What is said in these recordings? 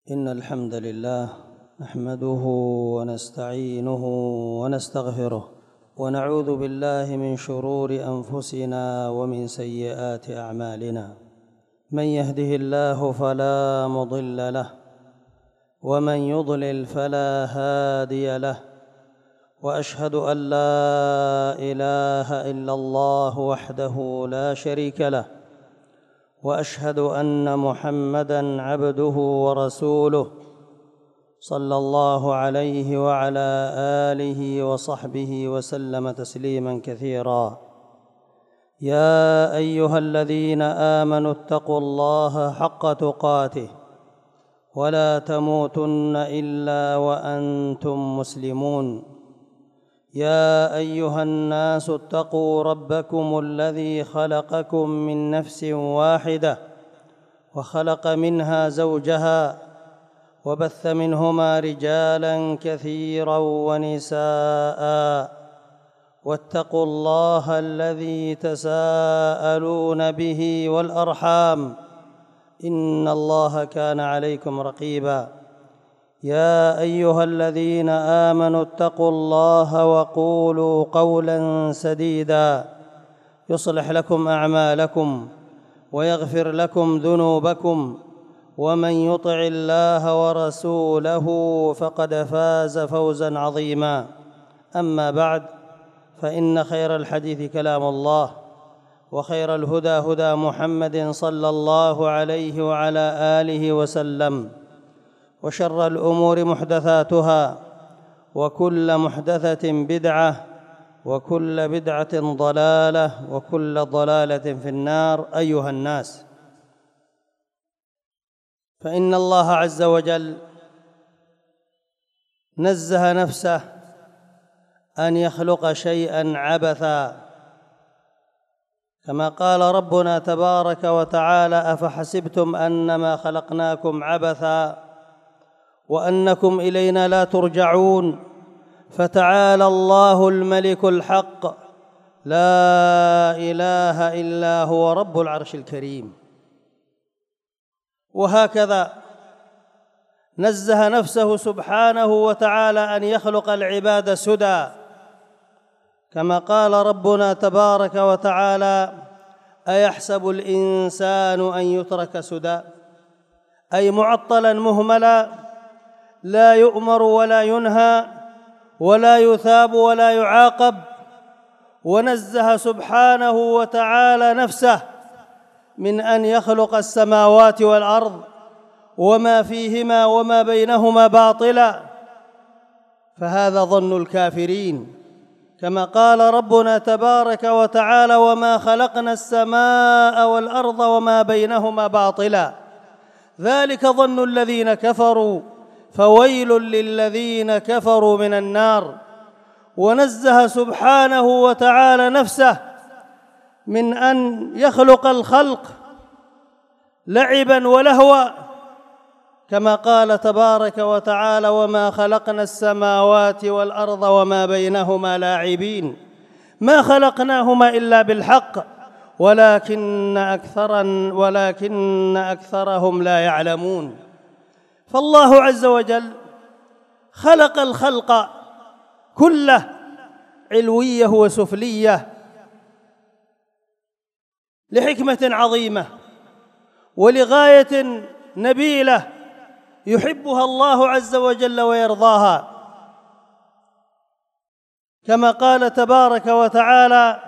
إن الحمد لله نحمده ونستعينه ونستغفره ونعوذ بالله من شرور أنفسنا ومن سيئات أعمالنا. من يهده الله فلا مضل له ومن يضلل فلا هادي له، وأشهد أن لا إله إلا الله وحده لا شريك له، وأشهد أن محمدًا عبده ورسوله صلى الله عليه وعلى آله وصحبه وسلم تسليمًا كثيرًا. يا أيها الذين آمنوا اتقوا الله حق تقاته ولا تموتن إلا وأنتم مسلمون. يا أيها الناس اتقوا ربكم الذي خلقكم من نفس واحدة وخلق منها زوجها وبث منهما رجالا كثيرا ونساء، واتقوا الله الذي تساءلون به والأرحام إن الله كان عليكم رقيبا. يا أيها الذين آمنوا اتقوا الله وقولوا قولا سديدا يصلح لكم أعمالكم ويغفر لكم ذنوبكم، ومن يطع الله ورسوله فقد فاز فوزا عظيما. أما بعد، فإن خير الحديث كلام الله، وخير الهدى هدى محمد صلى الله عليه وعلى آله وسلم، وشر الأمور محدثاتها، وكل محدثة بدعة، وكل بدعة ضلالة، وكل ضلالة في النار. أيها الناس، فإن الله عز وجل نزه نفسه أن يخلق شيئا عبثا، كما قال ربنا تبارك وتعالى: أفحسبتم أنما خلقناكم عبثا وأنكم إلينا لا ترجعون. فتعالى الله الملك الحق لا إله إلا هو رب العرش الكريم. وهكذا نزه نفسه سبحانه وتعالى أن يخلق العباد سدى، كما قال ربنا تبارك وتعالى: أيحسب الإنسان أن يترك سدى، أي معطلا مهملا لا يؤمر ولا ينهى ولا يثاب ولا يعاقب. ونزه سبحانه وتعالى نفسه من أن يخلق السماوات والأرض وما فيهما وما بينهما باطلا، فهذا ظن الكافرين، كما قال ربنا تبارك وتعالى: وما خلقنا السماء والأرض وما بينهما باطلا، ذلك ظن الذين كفروا فويل للذين كفروا من النار. ونزه سبحانه وتعالى نفسه من أن يخلق الخلق لعبا ولهوا، كما قال تبارك وتعالى: وما خلقنا السماوات والأرض وما بينهما لاعبين ما خلقناهما إلا بالحق ولكن أكثرهم لا يعلمون. فالله عز وجل خلق الخلق كله علوية وسفلية لحكمة عظيمة ولغاية نبيلة يحبها الله عز وجل ويرضاها، كما قال تبارك وتعالى: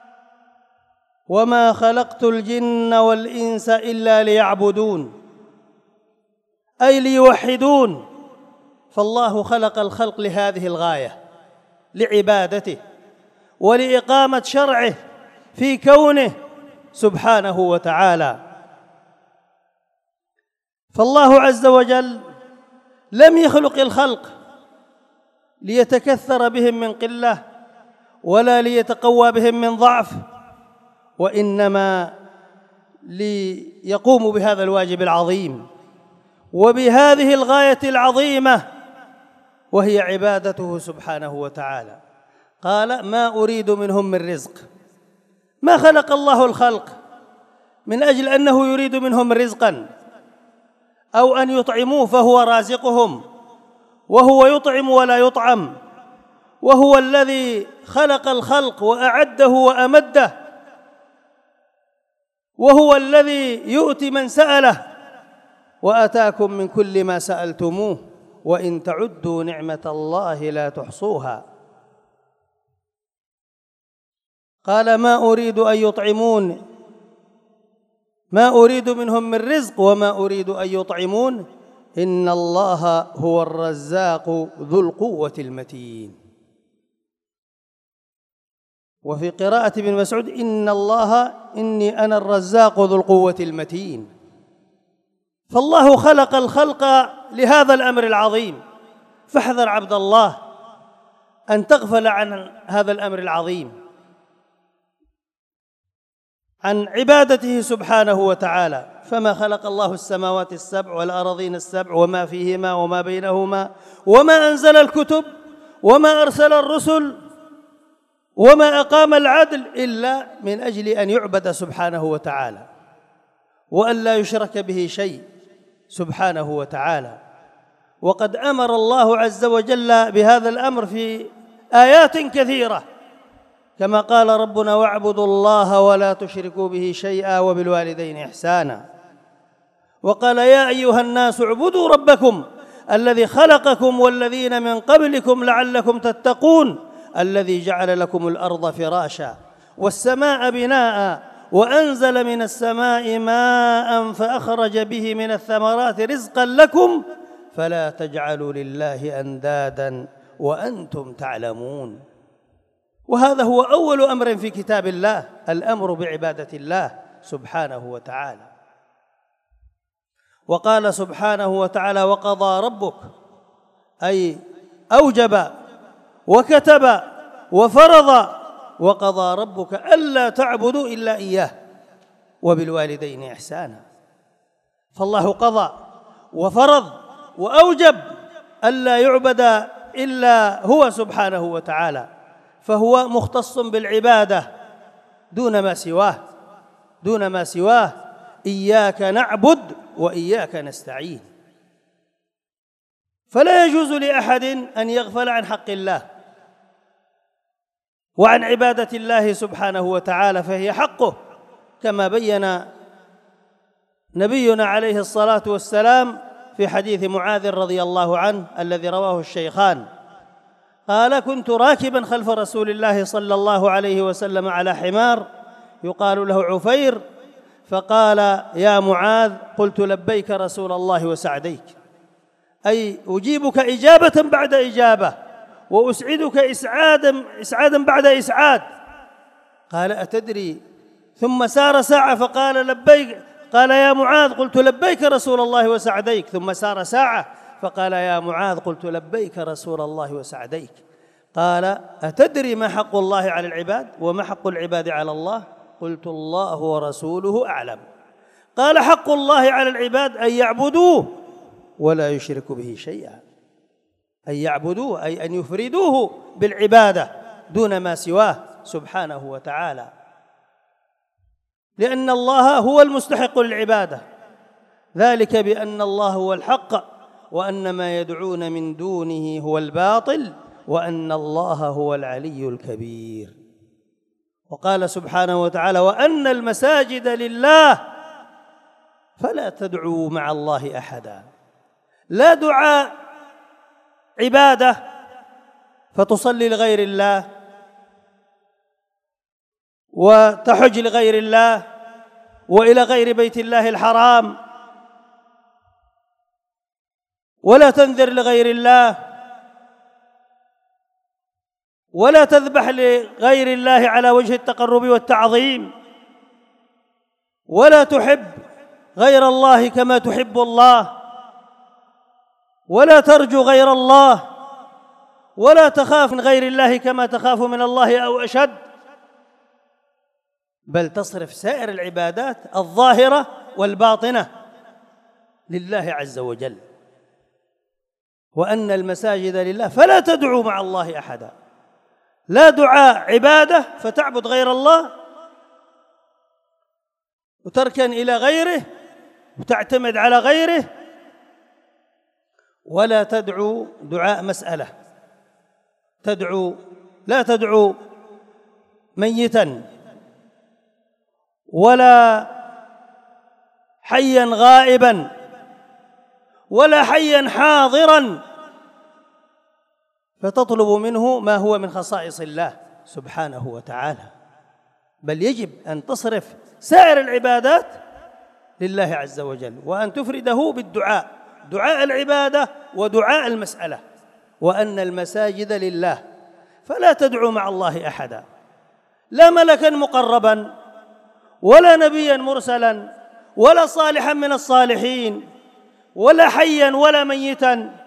وما خلقت الجن والإنس إلا ليعبدون، أي ليوحدون. فالله خلق الخلق لهذه الغاية، لعبادته ولإقامة شرعه في كونه سبحانه وتعالى. فالله عز وجل لم يخلق الخلق ليتكثر بهم من قلة ولا ليتقوى بهم من ضعف، وإنما ليقوموا بهذا الواجب العظيم وبهذه الغاية العظيمة، وهي عبادته سبحانه وتعالى. قال: ما أريد منهم من رزق. ما خلق الله الخلق من أجل أنه يريد منهم رزقا أو أن يطعموه فهو رازقهم، وهو يطعم ولا يطعم، وهو الذي خلق الخلق وأعده وأمده، وهو الذي يؤتي من سأله، وآتاكم من كل ما سألتموه وإن تعدوا نعمة الله لا تحصوها. قال ما أريد أن يطعمون، ما أريد منهم من رزق وما أريد أن يطعمون إن الله هو الرزاق ذو القوة المتين. وفي قراءة ابن مسعود إن الله إني أنا الرزاق ذو القوة المتين. فالله خلق الخلق لهذا الأمر العظيم، فاحذر عبد الله أن تغفل عن هذا الأمر العظيم، عن عبادته سبحانه وتعالى. فما خلق الله السماوات السبع والأراضين السبع وما فيهما وما بينهما، وما أنزل الكتب وما أرسل الرسل وما أقام العدل إلا من أجل أن يعبد سبحانه وتعالى، وأن لا يشرك به شيء سبحانه وتعالى. وقد أمر الله عز وجل بهذا الأمر في آيات كثيرة، كما قال ربنا واعبدوا الله ولا تشركوا به شيئا وبالوالدين إحسانا. وقال يا أيها الناس اعبدوا ربكم الذي خلقكم والذين من قبلكم لعلكم تتقون الذي جعل لكم الأرض فراشا والسماء بناء وأنزل من السماء ماء فأخرج به من الثمرات رزقا لكم فلا تجعلوا لله أندادا وأنتم تعلمون. وهذا هو أول أمر في كتاب الله، الأمر بعبادة الله سبحانه وتعالى. وقال سبحانه وتعالى وقضى ربك، أي أوجب وكتب وفرض، وقضى ربك ألا تعبدوا إلا إياه وبالوالدين إحسانا. فالله قضى وفرض وأوجب ألا يعبد إلا هو سبحانه وتعالى، فهو مختص بالعبادة دون ما سواه، إياك نعبد وإياك نستعين. فلا يجوز لأحد أن يغفل عن حق الله وعن عبادة الله سبحانه وتعالى، فهي حقه كما بين نبينا عليه الصلاة والسلام في حديث معاذ رضي الله عنه الذي رواه الشيخان، قال كنت راكبا خلف رسول الله صلى الله عليه وسلم على حمار يقال له عفير، فقال يا معاذ قلت لبيك رسول الله وسعديك، أي أجيبك إجابة بعد إجابة وأسعدك إسعادا بعد إسعاد. قال أتدري؟ ثم سار ساعة فقال لبيك، قال يا معاذ قلت لبيك رسول الله وسعديك، ثم سار ساعة فقال يا معاذ قلت لبيك رسول الله وسعديك. قال أتدري ما حق الله على العباد وما حق العباد على الله؟ قلت الله ورسوله أعلم. قال حق الله على العباد أن يعبدوه ولا يشركوا به شيئا، أن يعبدوه أي أن يفردوه بالعبادة دون ما سواه سبحانه وتعالى، لأن الله هو المستحق للعبادة، ذلك بأن الله هو الحق وأن ما يدعون من دونه هو الباطل وأن الله هو العلي الكبير. وقال سبحانه وتعالى وأن المساجد لله فلا تدعوا مع الله أحدا. لا دعاء عبادة فتصلي لغير الله وتحج لغير الله وإلى غير بيت الله الحرام، ولا تنذر لغير الله، ولا تذبح لغير الله على وجه التقرب والتعظيم، ولا تحب غير الله كما تحب الله، ولا ترجو غير الله، ولا تخاف من غير الله كما تخاف من الله أو أشد، بل تصرف سائر العبادات الظاهرة والباطنة لله عز وجل. وأن المساجد لله فلا تدعوا مع الله أحدا. لا دعاء عبادة فتعبد غير الله وتركن إلى غيره وتعتمد على غيره ولا تدعو دعاء مسألة، لا تدعو ميتا ولا حيا غائبا ولا حيا حاضرا فتطلب منه ما هو من خصائص الله سبحانه وتعالى، بل يجب أن تصرف سائر العبادات لله عز وجل، وأن تفرده بالدعاء، دعاء العبادة ودعاء المسألة، وأن المساجد لله، فلا تدعو مع الله أحدا، لا ملكا مقربا ولا نبيا مرسلا ولا صالحا من الصالحين ولا حيا ولا ميتا،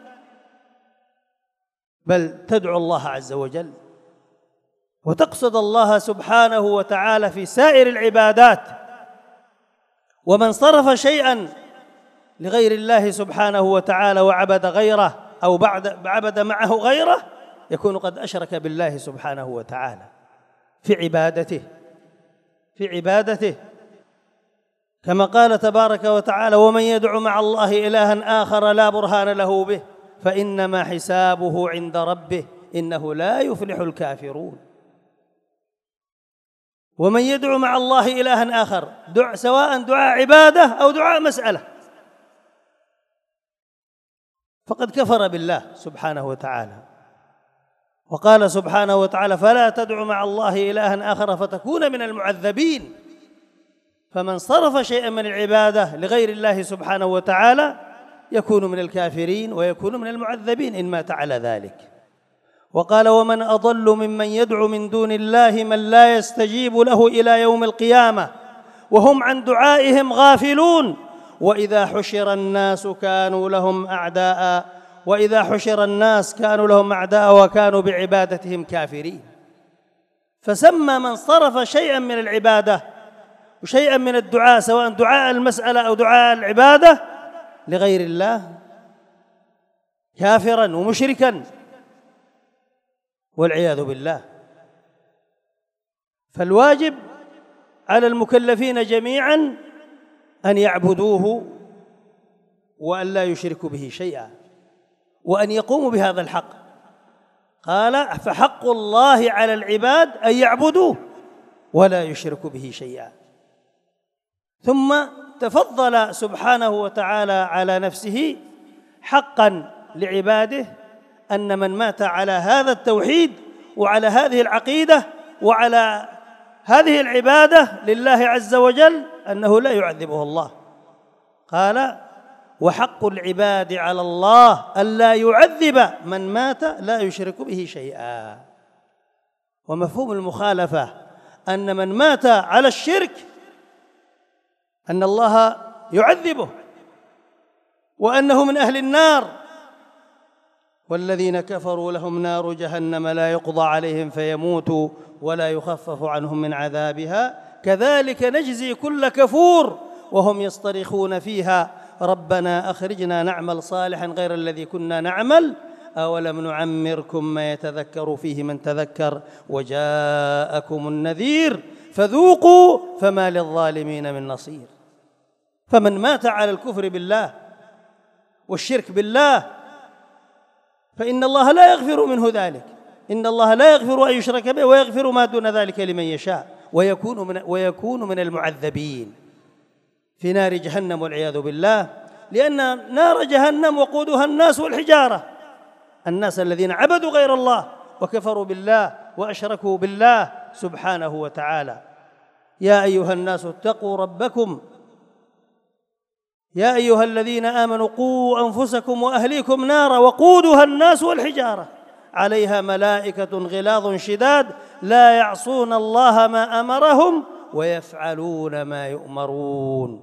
بل تدعو الله عز وجل وتقصد الله سبحانه وتعالى في سائر العبادات. ومن صرف شيئا لغير الله سبحانه وتعالى وعبد غيره أو عبد معه غيره يكون قد أشرك بالله سبحانه وتعالى في عبادته كما قال تبارك وتعالى: ومن يدع مع الله إلها آخر لا برهان له به فإنما حسابه عند ربه إنه لا يفلح الكافرون. ومن يدع مع الله إلها آخر، سواء دعاء عبادة أو دعاء مسألة، فقد كفر بالله سبحانه وتعالى. وقال سبحانه وتعالى: فلا تدع مع الله إلها آخر فتكون من المعذبين. فمن صرف شيئا من العبادة لغير الله سبحانه وتعالى يكون من الكافرين ويكون من المعذبين إن مات على ذلك. وقال: ومن أضل ممن يدعو من دون الله من لا يستجيب له إلى يوم القيامة وهم عن دعائهم غافلون وإذا حشر الناس كانوا لهم أعداء وكانوا بعبادتهم كافرين. فسمى من صرف شيئا من العبادة وشيئا من الدعاء، سواء دعاء المسألة أو دعاء العبادة، لغير الله كافرا ومشركا والعياذ بالله. فالواجب على المكلفين جميعا أن يعبدوه وأن لا يشركوا به شيئا وأن يقوموا بهذا الحق. قال: فحق الله على العباد أن يعبدوه ولا يشركوا به شيئا. ثم تفضل سبحانه وتعالى على نفسه حقا لعباده أن من مات على هذا التوحيد وعلى هذه العقيدة وعلى هذه العبادة لله عز وجل أنه لا يعذبه الله. قال: وحق العباد على الله ألا يعذب من مات لا يشرك به شيئا. ومفهوم المخالفة أن من مات على الشرك أن الله يعذبه وأنه من أهل النار، والذين كفروا لهم نار جهنم لا يقضى عليهم فيموتوا ولا يخفف عنهم من عذابها كذلك نجزي كل كفور وهم يصطرخون فيها ربنا أخرجنا نعمل صالحا غير الذي كنا نعمل أولم نعمركم ما يتذكر فيه من تذكر وجاءكم النذير فذوقوا فما للظالمين من نصير. فمن مات على الكفر بالله والشرك بالله فإن الله لا يغفر منه ذلك، إن الله لا يغفر أن يشرك به ويغفر ما دون ذلك لمن يشاء، ويكون من المعذبين في نار جهنم والعياذ بالله، لأن نار جهنم وقودها الناس والحجارة، الناس الذين عبدوا غير الله وكفروا بالله وأشركوا بالله سبحانه وتعالى. يا أيها الناس اتقوا ربكم يا أيها الذين آمنوا قوا أنفسكم وأهليكم نارا وقودها الناس والحجارة عليها ملائكة غلاظ شداد لا يعصون الله ما أمرهم ويفعلون ما يؤمرون.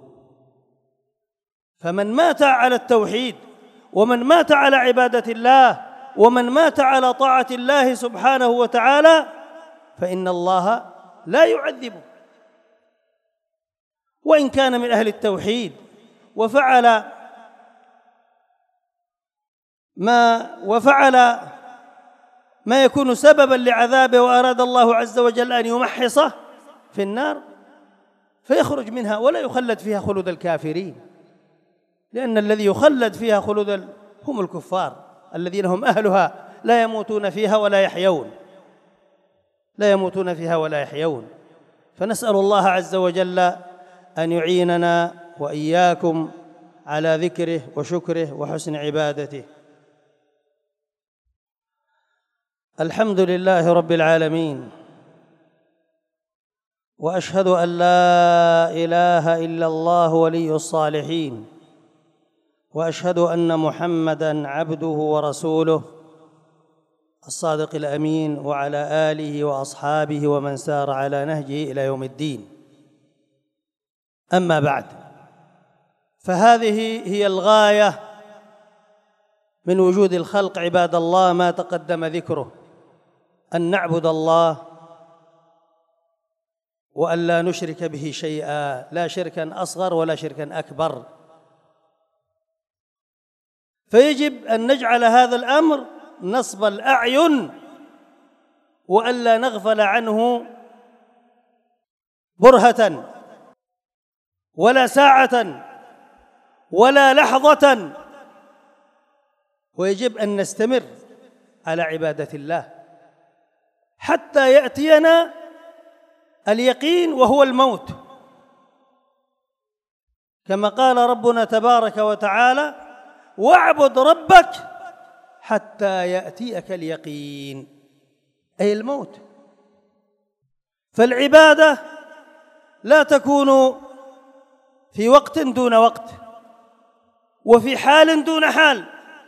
فمن مات على التوحيد ومن مات على عبادة الله ومن مات على طاعة الله سبحانه وتعالى فإن الله لا يعذبه، وإن كان من أهل التوحيد وفعل ما يكون سببا لعذابه وأراد الله عز وجل أن يمحصه في النار فيخرج منها ولا يخلد فيها خلود الكافرين، لأن الذي يخلد فيها هم الكفار الذين هم أهلها لا يموتون فيها ولا يحيون، لا يموتون فيها ولا يحيون. فنسأل الله عز وجل أن يعيننا وإياكم على ذكره وشكره وحسن عبادته. الحمد لله رب العالمين، وأشهد أن لا إله إلا الله ولي الصالحين، وأشهد أن محمدًا عبده ورسوله الصادق الأمين، وعلى آله وأصحابه ومن سار على نهجه إلى يوم الدين. أما بعد، فهذه هي الغاية من وجود الخلق عباد الله، ما تقدم ذكره، أن نعبد الله وأن لا نشرك به شيئا، لا شركا أصغر ولا شركا أكبر. فيجب أن نجعل هذا الأمر نصب الأعين، وأن لا نغفل عنه برهة ولا ساعة ولا لحظة، ويجب أن نستمر على عبادة الله حتى يأتينا اليقين وهو الموت، كما قال ربنا تبارك وتعالى: واعبد ربك حتى يأتيك اليقين، أي الموت. فالعبادة لا تكون في وقت دون وقت، وفي حال دون حال،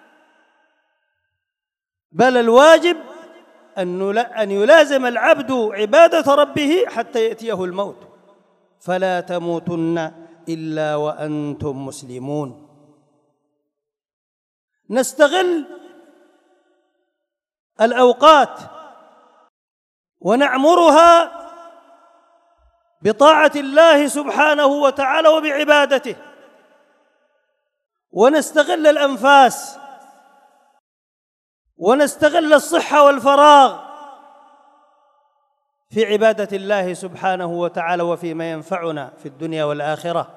بل الواجب أن يلازم العبد عبادة ربه حتى يأتيه الموت، فلا تموتن إلا وأنتم مسلمون. نستغل الأوقات ونعمرها بطاعة الله سبحانه وتعالى وبعبادته، ونستغل الأنفاس ونستغل الصحة والفراغ في عبادة الله سبحانه وتعالى وفيما ينفعنا في الدنيا والآخرة،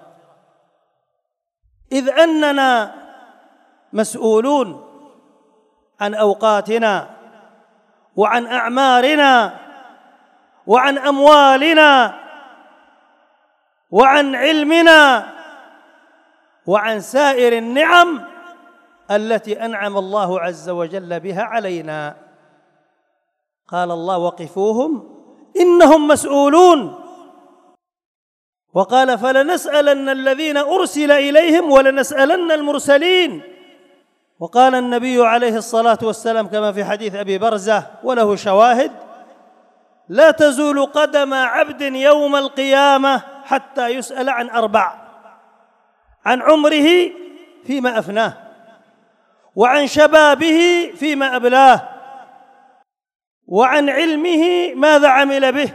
إذ أننا مسؤولون عن أوقاتنا وعن أعمارنا وعن أموالنا وعن علمنا وعن سائر النعم التي أنعم الله عز وجل بها علينا. قال الله: وقفوهم إنهم مسؤولون. وقال: فلنسألن الذين أرسل إليهم ولنسألن المرسلين. وقال النبي عليه الصلاة والسلام كما في حديث أبي برزة وله شواهد: لا تزول قدم عبد يوم القيامة حتى يسأل عن أربع: عن عمره فيما أفناه، وعن شبابه فيما أبلاه، وعن علمه ماذا عمل به،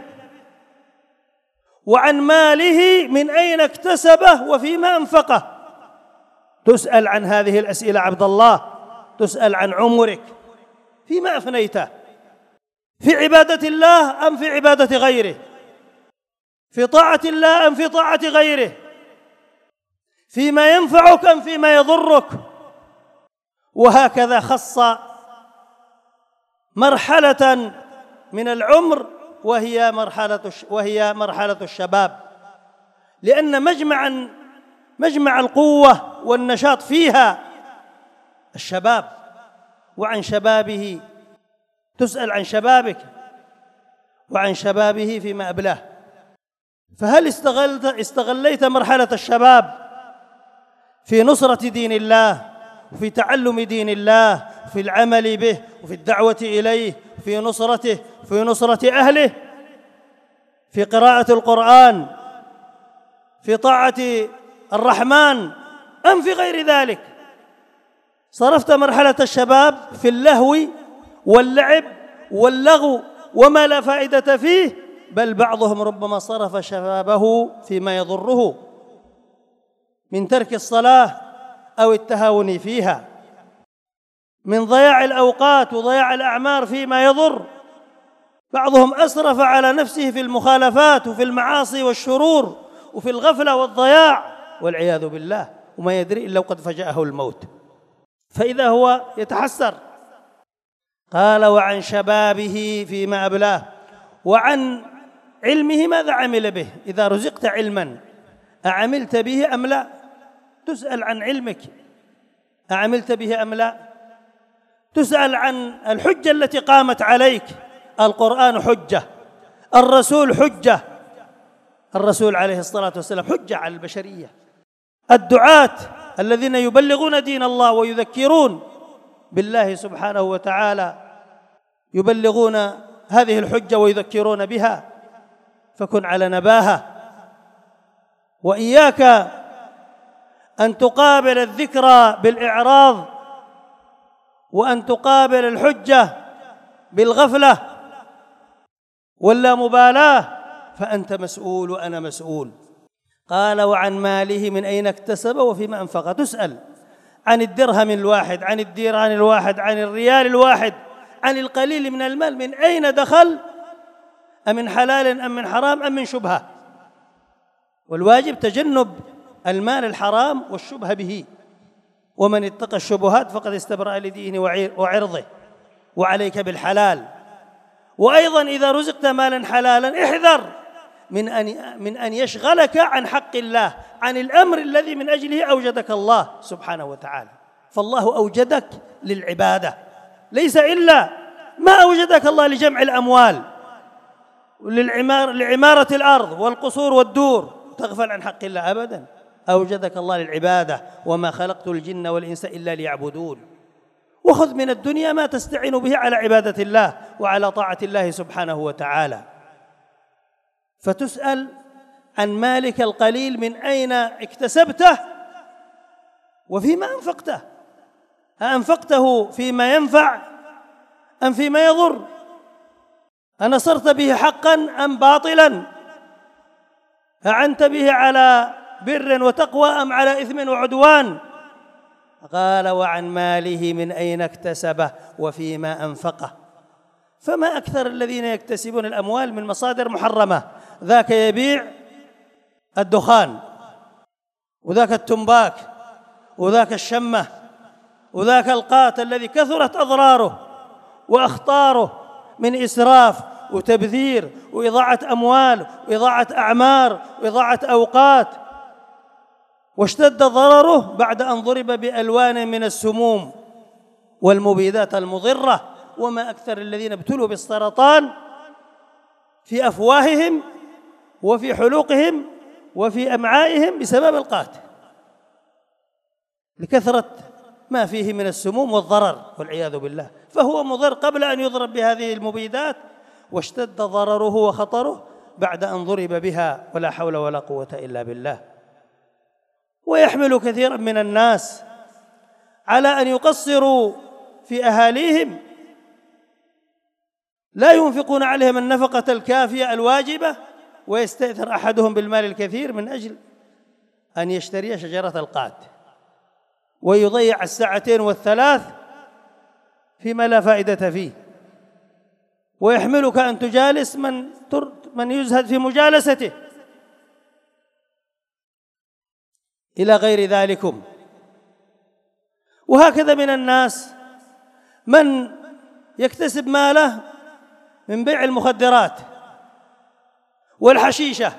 وعن ماله من أين اكتسبه وفيما أنفقه. تسأل عن هذه الأسئلة عبد الله، تسأل عن عمرك فيما أفنيته، في عبادة الله أم في عبادة غيره، في طاعة الله أم في طاعة غيره، فيما ينفعك أم فيما يضرك. وهكذا خص مرحلة من العمر وهي مرحلة الشباب، لأن مجمع القوة والنشاط فيها الشباب. وعن شبابه تسأل عن شبابك، وعن شبابه فيما أبلاه. فهل استغليت مرحلة الشباب في نصرة دين الله، وفي تعلم دين الله، في العمل به، وفي الدعوة إليه، في نصرته، في نصرة أهله، في قراءة القرآن، في طاعة الرحمن، أم في غير ذلك؟ صرفت مرحلة الشباب في اللهو واللعب واللغو وما لا فائدة فيه، بل بعضهم ربما صرف شبابه فيما يضره من ترك الصلاة أو التهاون فيها، من ضياع الأوقات وضياع الأعمار فيما يضر. بعضهم أسرف على نفسه في المخالفات وفي المعاصي والشرور وفي الغفلة والضياع والعياذ بالله، وما يدري إلا وقد فجأه الموت. فإذا هو يتحسر. قال وعن شبابه فيما أبلاه، وعن علمه ماذا عمل به. إذا رزقت علما أعملت به أم لا؟ تسأل عن علمك، أعملت به أم لا؟ تسأل عن الحجة التي قامت عليك. القرآن حجة، الرسول حجة، الرسول عليه الصلاة والسلام حجة على البشرية. الدعاة الذين يبلغون دين الله ويذكرون بالله سبحانه وتعالى يبلغون هذه الحجة ويذكرون بها، فكن على نباهة. وإياك أن تقابل الذكرى بالإعراض، وأن تقابل الحجة بالغفلة واللامبالاة، فأنت مسؤول وأنا مسؤول. قال وعن ماله من أين اكتسب وفيما أنفقه. تسأل عن الدرهم الواحد، عن الديران الواحد، عن الريال الواحد، عن القليل من المال، من أين دخل؟ أم من حلال أم من حرام أم من شبهة؟ والواجب تجنب المال الحرام والشبهة به، ومن اتقى الشبهات فقد استبرأ لدينه وعرضه. وعليك بالحلال. وأيضا إذا رزقت مالا حلالا احذر من أن يشغلك عن حق الله، عن الأمر الذي من أجله أوجدك الله سبحانه وتعالى. فالله أوجدك للعبادة، ليس إلا ما أوجدك الله لجمع الأموال لعمارة الأرض والقصور والدور تغفل عن حق الله أبدا. أوجدك الله للعبادة، وما خلقت الجن والإنس إلا ليعبدون. وخذ من الدنيا ما تستعين به على عبادة الله وعلى طاعة الله سبحانه وتعالى. فتسأل عن مالك القليل من أين اكتسبته وفيما أنفقته. أأنفقته فيما ينفع أم فيما يضر؟ أنصرت به حقا أم باطلا؟ أعنت به على بر وتقوى أم على إثم وعدوان؟ قال وعن ماله من أين اكتسبه وفيما أنفقه. فما أكثر الذين يكتسبون الأموال من مصادر محرمة. ذاك يبيع الدخان، وذاك التنباك، وذاك الشمة، وذاك القات الذي كثرت أضراره وأخطاره من إسراف وتبذير وإضاعة أموال وإضاعة أعمار وإضاعة أوقات، واشتد ضرره بعد أن ضرب بألوان من السموم والمبيدات المضرة. وما أكثر الذين ابتلوا بالسرطان في أفواههم وفي حلوقهم وفي أمعائهم بسبب القات، لكثرة ما فيه من السموم والضرر والعياذ بالله. فهو مضر قبل أن يضرب بهذه المبيدات، واشتد ضرره وخطره بعد أن ضرب بها، ولا حول ولا قوة إلا بالله. ويحمل كثيرا من الناس على أن يقصروا في أهاليهم، لا ينفقون عليهم النفقة الكافية الواجبة، ويستأثر أحدهم بالمال الكثير من أجل أن يشتري شجرة القات، ويضيع الساعتين والثلاث فيما لا فائدة فيه. ويحملك أن تجالس من يزهد في مجالسته إلى غير ذلكم. وهكذا من الناس من يكتسب ماله من بيع المخدرات والحشيشة،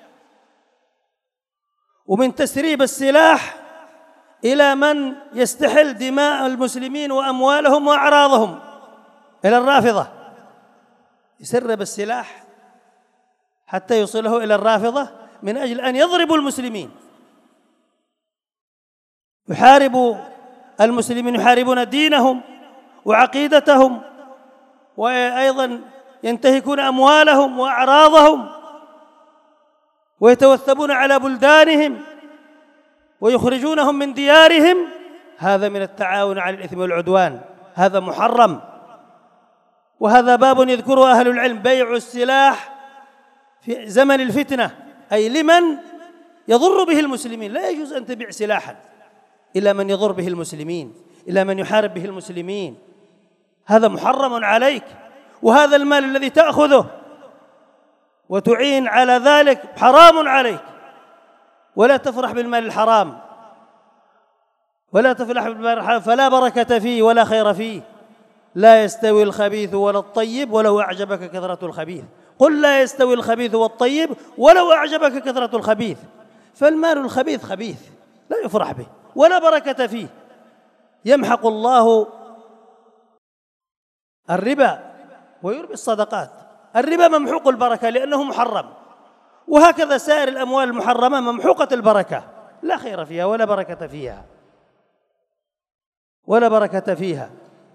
ومن تسريب السلاح، إلى من يستحل دماء المسلمين وأموالهم وأعراضهم، إلى الرافضة. يسرب السلاح حتى يوصله إلى الرافضة من أجل أن يضربوا المسلمين، يحاربوا المسلمين، يحاربون دينهم وعقيدتهم، وأيضا ينتهكون أموالهم وأعراضهم، ويتوثبون على بلدانهم ويخرجونهم من ديارهم. هذا من التعاون على الإثم والعدوان، هذا محرم. وهذا باب يذكره أهل العلم، بيع السلاح في زمن الفتنة، أي لمن يضر به المسلمين. لا يجوز أن تبيع سلاحا إلى من يضر به المسلمين، إلى من يحارب به المسلمين. هذا محرم عليك. وهذا المال الذي تأخذه وتعين على ذلك، حرام عليك. ولا تفرح بالمال الحرام، ولا تفلح بالمال الحرام فلا بركة فيه ولا خير فيه. لا يستوي الخبيث ولا الطيب ولو أعجبك كثرة الخبيث. قل لا يستوي الخبيث والطيب ولو أعجبك كثرة الخبيث. فالمال الخبيث خبيث لا يفرح به ولا بركة فيه. يمحق الله الربا ويربي الصدقات. الربا ممحوق البركة لأنه محرم، وهكذا سائر الأموال المحرمة ممحوقة البركة، لا خير فيها ولا بركة فيها ولا بركة فيها.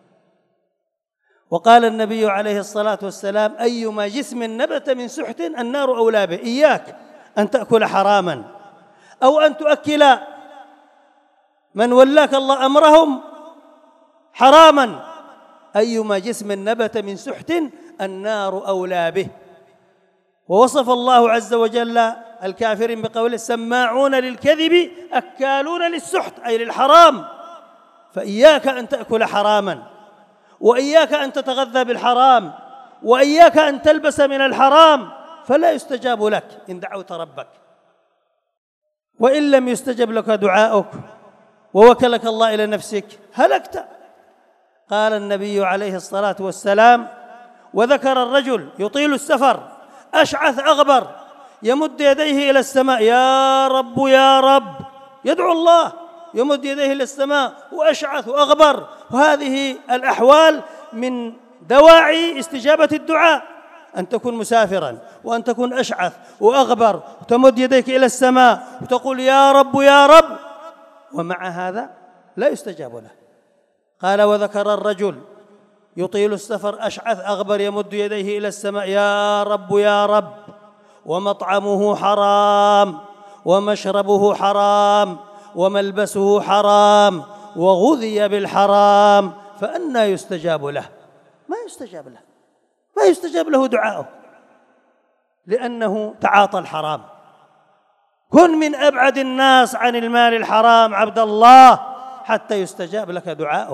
وقال النبي عليه الصلاة والسلام: أيما جسم نبت من سحت النار أولى به. إياك أن تأكل حراما أو أن تؤكل من ولاك الله أمرهم حراما. أيما جسم نبت من سحت النار أولى به. ووصف الله عز وجل الكافرين بقوله: سماعون للكذب أكالون للسحت، أي للحرام. فإياك أن تأكل حراما، وإياك أن تتغذى بالحرام، وإياك أن تلبس من الحرام، فلا يستجاب لك إن دعوت ربك. وإن لم يستجب لك دعاؤك ووكلك الله إلى نفسك هلكت. قال النبي عليه الصلاة والسلام وذكر الرجل يطيل السفر أشعث أغبر يمد يديه إلى السماء: يا رب يا رب، يدعو الله يمد يديه إلى السماء وأشعث وأغبر. وهذه الأحوال من دواعي استجابة الدعاء، أن تكون مسافرا وأن تكون أشعث وأغبر وتمد يديك إلى السماء وتقول يا رب يا رب، ومع هذا لا يستجاب له. قال وذكر الرجل يطيل السفر أشعث أغبر يمد يديه إلى السماء: يا رب يا رب، ومطعمه حرام ومشربه حرام وملبسه حرام وغذي بالحرام، فأنى يستجاب له؟ ما يستجاب له، ما يستجاب له دعاؤه، لأنه تعاطى الحرام. كن من أبعد الناس عن المال الحرام عبد الله حتى يستجاب لك دعاؤك،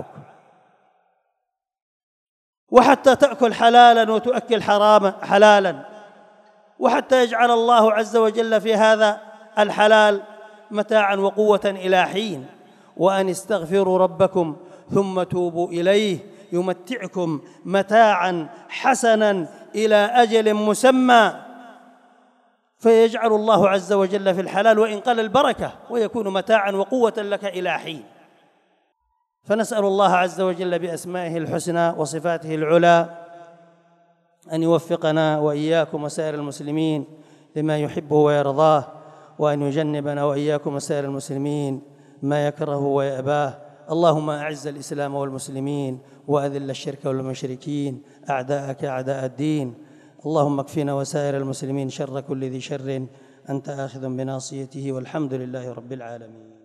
وحتى تأكل حلالا وتؤكل حلالا، وحتى يجعل الله عز وجل في هذا الحلال متاعا وقوة إلى حين. وأن استغفروا ربكم ثم توبوا إليه يمتعكم متاعا حسنا إلى أجل مسمى، فيجعل الله عز وجل في الحلال وإن قل البركة، ويكون متاعا وقوة لك إلى حين. فنسأل الله عز وجل بأسمائه الحسنى وصفاته العلى أن يوفقنا وإياكم وسائر المسلمين لما يحبه ويرضاه، وأن يجنبنا وإياكم وسائر المسلمين ما يكره ويأباه. اللهم أعز الإسلام والمسلمين وأذل الشرك والمشركين أعداءك أعداء الدين. اللهم اكفنا وسائر المسلمين شر كل ذي شر، أنت آخذ بناصيته، والحمد لله رب العالمين.